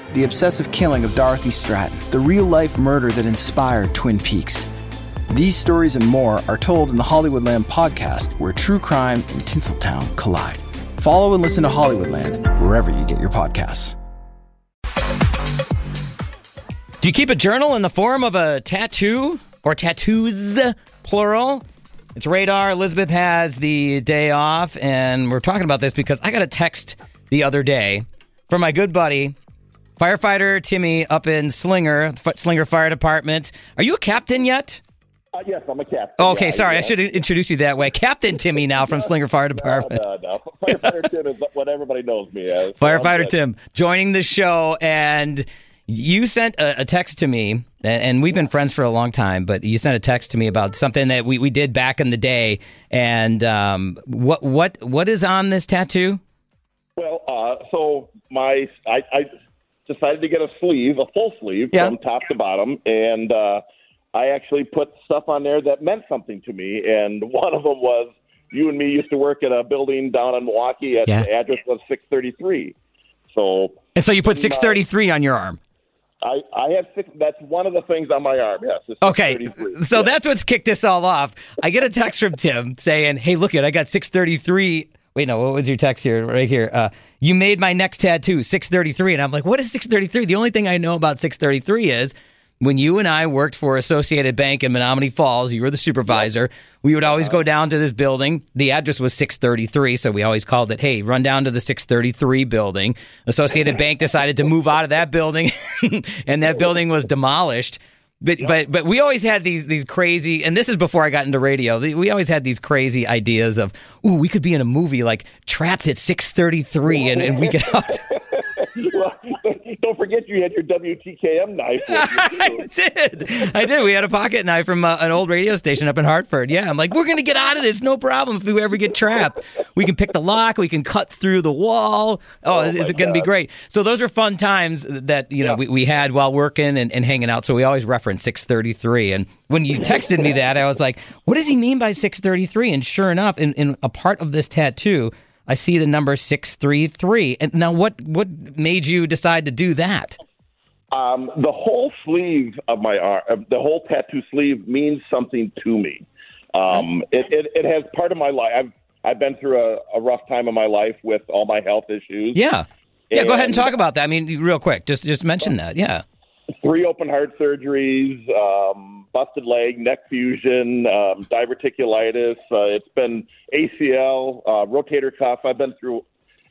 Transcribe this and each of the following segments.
the obsessive killing of Dorothy Stratton, the real-life murder that inspired Twin Peaks. These stories and more are told in the Hollywoodland podcast, where true crime and Tinseltown collide. Follow and listen to Hollywoodland wherever you get your podcasts. Do you keep a journal in the form of a tattoo or tattoos, plural? It's Radar. Elizabeth has the day off, and we're talking about this because I got a text the other day from my good buddy, firefighter Timmy up in Slinger Fire Department. Are you a captain yet? Yes, I'm a captain. Okay, yeah, sorry. I should introduce you that way. Captain Timmy now from Slinger Fire Department. No. Firefighter Tim is what everybody knows me as. Firefighter Tim joining the show, and you sent a text to me, and we've been friends for a long time, but you sent a text to me about something that we did back in the day, and what is on this tattoo? Well, so I decided to get a full sleeve from top to bottom, and I actually put stuff on there that meant something to me, and one of them was you and me used to work at a building down in Milwaukee. The address was 633. So you put 633 on your arm. I have six. That's one of the things on my arm. Yes. Okay. So that's what's kicked this all off. I get a text from Tim saying, "Hey, look it, I got 633." Wait, no, what was your text here? Right here. You made my next tattoo, 633. And I'm like, what is 633? The only thing I know about 633 is when you and I worked for Associated Bank in Menominee Falls, you were the supervisor. We would always go down to this building. The address was 633, so we always called it, hey, run down to the 633 building. Associated Bank decided to move out of that building, and that building was demolished. But we always had these crazy, and this is before I got into radio, we always had these crazy ideas of, ooh, we could be in a movie like Trapped at 633, and we get out. Well, don't forget you had your WTKM knife. I did. We had a pocket knife from an old radio station up in Hartford. Yeah, I'm like, we're going to get out of this. No problem if we ever get trapped. We can pick the lock. We can cut through the wall. Is it going to be great? So those are fun times that we had while working and hanging out. So we always reference 633. And when you texted me that, I was like, what does he mean by 633? And sure enough, in a part of this tattoo, I see the number 633. And now what made you decide to do that? The whole sleeve of my arm, the whole tattoo sleeve means something to me. It has part of my life. I've been through a rough time in my life with all my health issues. Yeah. Yeah, go ahead and talk about that. I mean, real quick, just mention that. Yeah. 3 open heart surgeries, busted leg, neck fusion, diverticulitis. It's been ACL, rotator cuff. I've been through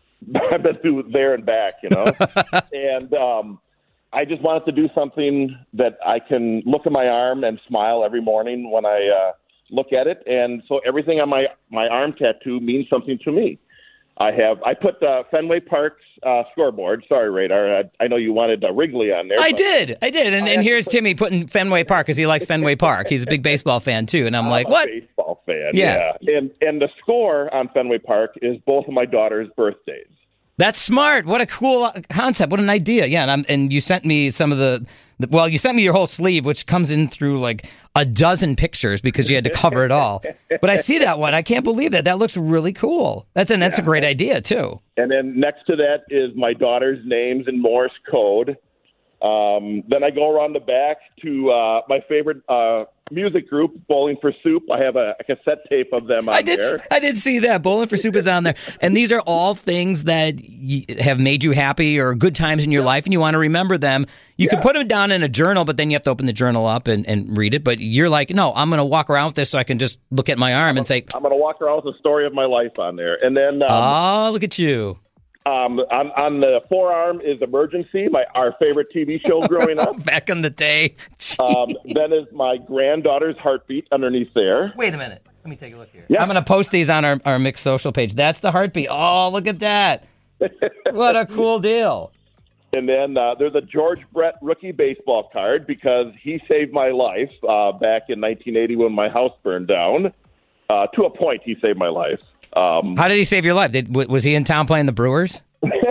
there and back, and I just wanted to do something that I can look at my arm and smile every morning when I look at it. And so everything on my arm tattoo means something to me. I put Fenway Park's scoreboard. Sorry, Radar. I know you wanted Wrigley on there. I did. And here's Timmy putting Fenway Park because he likes Fenway Park. He's a big baseball fan, too. And I'm like, what? Baseball fan, yeah. And the score on Fenway Park is both of my daughter's birthdays. That's smart. What a cool concept. What an idea. Yeah, and you sent me some of you sent me your whole sleeve, which comes in through like a dozen pictures because you had to cover it all. But I see that one. I can't believe that. That looks really cool. That's a great idea, too. And then next to that is my daughter's names in Morse code. Then I go around the back to my favorite music group, Bowling for Soup. I have a cassette tape of them on there. I did see that. Bowling for Soup is on there. And these are all things that have made you happy or good times in your life, and you want to remember them. You could put them down in a journal, but then you have to open the journal up and read it. But you're like, no, I'm going to walk around with this so I can just look at my arm and say, I'm going to walk around with the story of my life on there. And then look at you. On the forearm is Emergency, our favorite TV show growing up. Back in the day. Then is my granddaughter's heartbeat underneath there. Wait a minute. Let me take a look here. Yeah. I'm going to post these on our Mixed Social page. That's the heartbeat. Oh, look at that. What a cool deal. And then there's a George Brett rookie baseball card because he saved my life back in 1980 when my house burned down. To a point, he saved my life. How did he save your life? Was he in town playing the Brewers?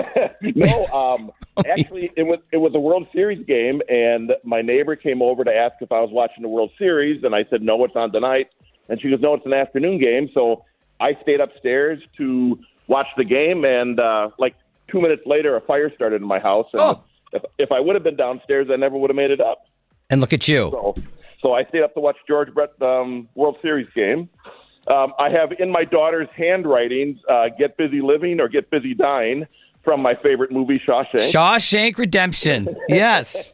No, actually, it was a World Series game, and my neighbor came over to ask if I was watching the World Series, and I said, no, it's on tonight. And she goes, no, it's an afternoon game. So I stayed upstairs to watch the game, and like 2 minutes later, a fire started in my house. And if I would have been downstairs, I never would have made it up. And look at you. So I stayed up to watch George Brett World Series game. I have in my daughter's handwriting, "Get busy living" or "Get busy dying" from my favorite movie, Shawshank. Shawshank Redemption. Yes.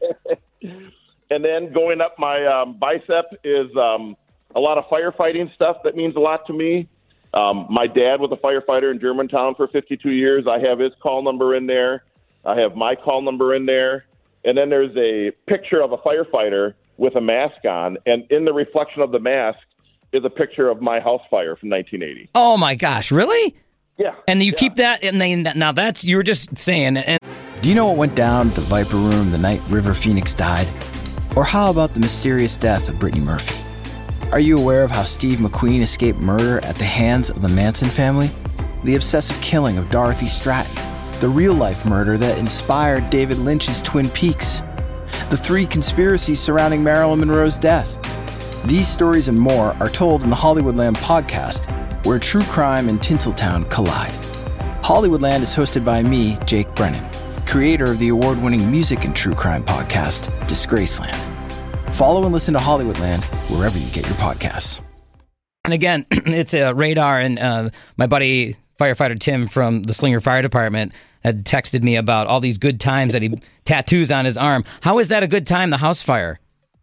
And then going up my bicep is a lot of firefighting stuff that means a lot to me. My dad was a firefighter in Germantown for 52 years. I have his call number in there. I have my call number in there. And then there's a picture of a firefighter with a mask on. And in the reflection of the mask is a picture of my house fire from 1980. Oh, my gosh. Really? Yeah. And you keep that, and then now that's, you were just saying. And Do you know what went down at the Viper Room the night River Phoenix died? Or how about the mysterious death of Brittany Murphy? Are you aware of how Steve McQueen escaped murder at the hands of the Manson family? The obsessive killing of Dorothy Stratton? The real-life murder that inspired David Lynch's Twin Peaks? The 3 conspiracies surrounding Marilyn Monroe's death? These stories and more are told in the Hollywoodland podcast, where true crime and Tinseltown collide. Hollywoodland is hosted by me, Jake Brennan, creator of the award-winning music and true crime podcast, Disgraceland. Follow and listen to Hollywoodland wherever you get your podcasts. And again, it's a Radar, and my buddy firefighter Tim from the Slinger Fire Department had texted me about all these good times that he tattoos on his arm. How is that a good time, the house fire?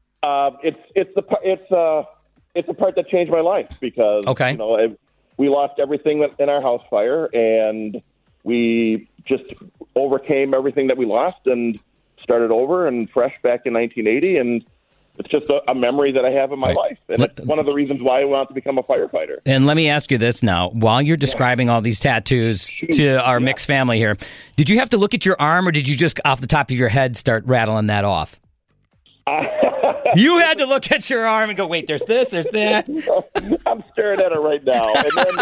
It's the part that changed my life because we lost everything in our house fire, and we just overcame everything that we lost and started over and fresh back in 1980, and it's just a memory that I have in my life, and it's one of the reasons why I wanted to become a firefighter. And let me ask you this now. While you're describing all these tattoos to our mixed family here, did you have to look at your arm, or did you just off the top of your head start rattling that off? You had to look at your arm and go, wait, there's this, there's that. I'm staring at it right now.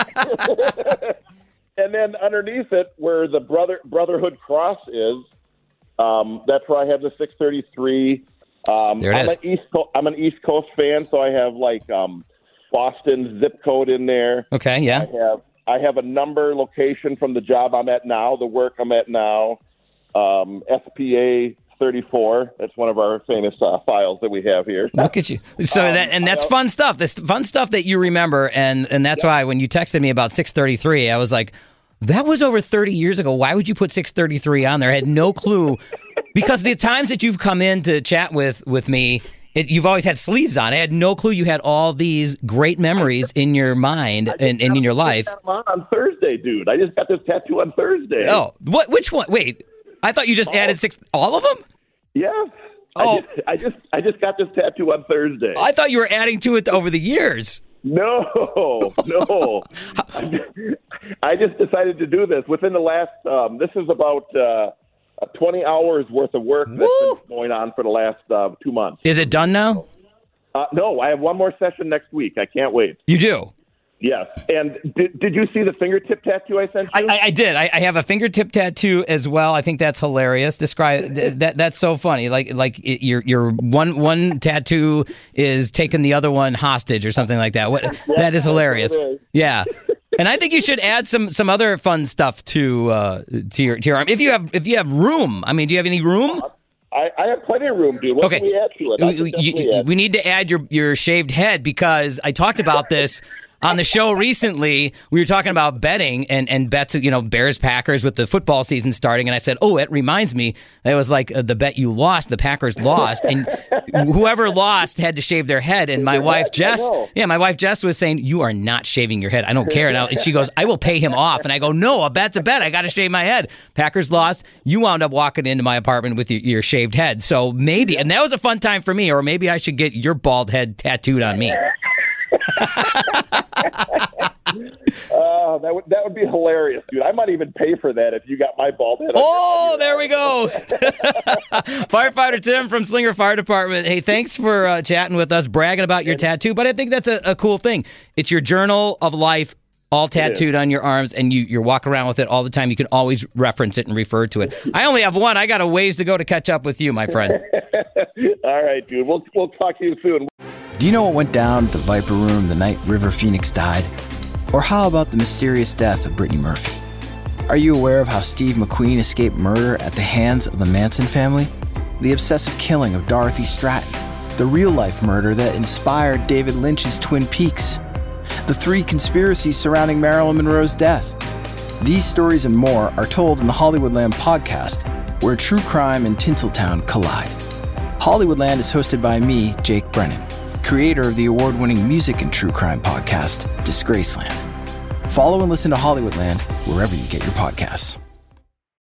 And then underneath it, where the Brotherhood Cross is, that's where I have the 633. There it is. I'm an East Coast fan, so I have like Boston zip code in there. Okay, yeah. I have a number location from the job I'm at now, the work I'm at now, SPA 34. That's one of our famous files that we have here. Look at you. So that's fun stuff. This fun stuff that you remember, and that's why when you texted me about 633, I was like, that was over 30 years ago. Why would you put 633 on there? I had no clue. Because the times that you've come in to chat with me, you've always had sleeves on. I had no clue you had all these great memories in your mind and in your life. On Thursday, dude. I just got this tattoo on Thursday. Oh, which one? Wait, I thought you just added 6. All of them? Yeah. Oh, I just got this tattoo on Thursday. I thought you were adding to it over the years. No. I just decided to do this within the last. This is about 20 hours worth of work that's been going on for the last 2 months. Is it done now? No, I have one more session next week. I can't wait. You do? Yes. And did you see the fingertip tattoo I sent you? I did. I have a fingertip tattoo as well. I think that's hilarious. Describe that's so funny. Like your one tattoo is taking the other one hostage or something like that. That is hilarious. Yeah. And I think you should add some other fun stuff to your arm if you have room. I mean, do you have any room? I have plenty of room, dude. What can we add to it? We need to add your shaved head, because I talked about this on the show recently. We were talking about betting and bets, Bears Packers with the football season starting, and I said, "Oh, it reminds me, that was like the bet you lost. The Packers lost, and whoever lost had to shave their head." And my wife Jess was saying, "You are not shaving your head. I don't care." And she goes, "I will pay him off." And I go, "No, a bet's a bet. I got to shave my head." Packers lost. You wound up walking into my apartment with your shaved head. So maybe, and that was a fun time for me. Or maybe I should get your bald head tattooed on me. That would be hilarious, dude. I might even pay for that if you got my bald head. Oh, there we go. Firefighter Tim from Slinger Fire Department. Hey, thanks for chatting with us, bragging about your tattoo. But I think that's a cool thing. It's your journal of life, all tattooed on your arms, and you're walking around with it all the time. You can always reference it and refer to it. I only have one. I got a ways to go to catch up with you, my friend. All right, dude. We'll talk to you soon. Do you know what went down at the Viper Room the night River Phoenix died? Or how about the mysterious death of Brittany Murphy? Are you aware of how Steve McQueen escaped murder at the hands of the Manson family? the obsessive killing of Dorothy Stratton, the real-life murder that inspired David Lynch's Twin Peaks, the 3 conspiracies surrounding Marilyn Monroe's death. These stories and more are told in the Hollywoodland podcast, where true crime and Tinseltown collide. Hollywoodland is hosted by me, Jake Brennan, creator of the award-winning music and true crime podcast, Disgraceland. Follow and listen to Hollywoodland wherever you get your podcasts.